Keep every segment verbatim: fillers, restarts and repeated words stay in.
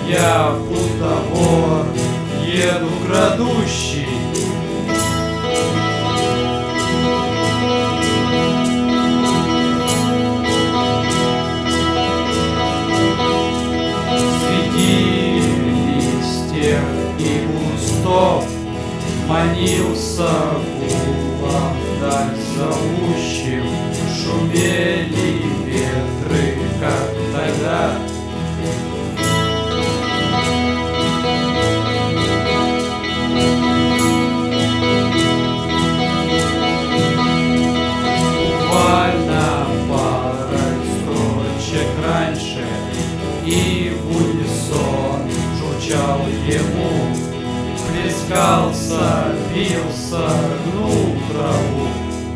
Я будто вор, еду крадущий. Среди листьев и кустов манился гулом вдаль зовущим. Шумели ветры, как тогда. Буквально парой строчек раньше, и в унисон журчал ему, плескался, бился, гнул траву.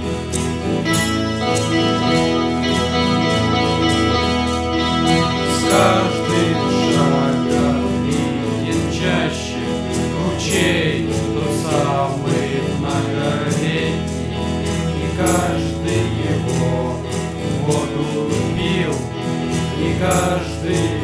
С каждым шагом виден чаще ручей, тот самый многолетний, и каждый его воду пил, и каждый